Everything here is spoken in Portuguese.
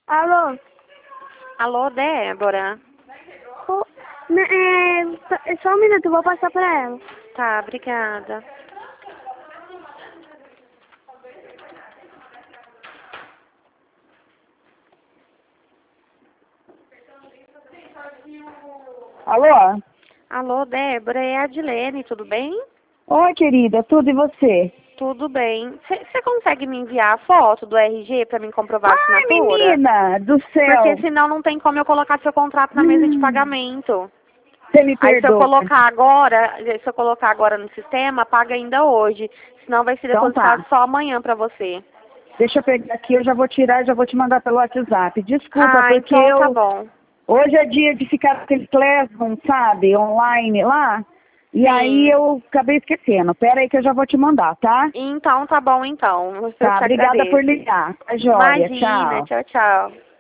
Alô? Alô, Débora? Só um minuto, eu vou passar pra ela. Tá, obrigada. Alô? Alô, Débora, é a Adilene, tudo bem? Oi, querida, tudo e você? Tudo bem. Você consegue me enviar a foto do RG pra mim comprovar a Ai, assinatura? menina do céu! Porque senão não tem como eu colocar seu contrato na mesa de pagamento. Você me Aí se eu perdoa. colocar agora no sistema, paga ainda hoje. Senão vai ser Então depositado tá. só amanhã pra você. Deixa eu pegar aqui, eu já vou tirar e já vou te mandar pelo WhatsApp. Desculpa, Ah, porque então tá bom. hoje é dia de ficar naquele Classroom, sabe? Online lá. E aí Sim. eu acabei esquecendo. Pera aí que eu já vou te mandar, tá? Então tá bom então. Eu Tá, te obrigada por agradeço. ligar. Tá joia, Imagina, tchau. tchau, tchau.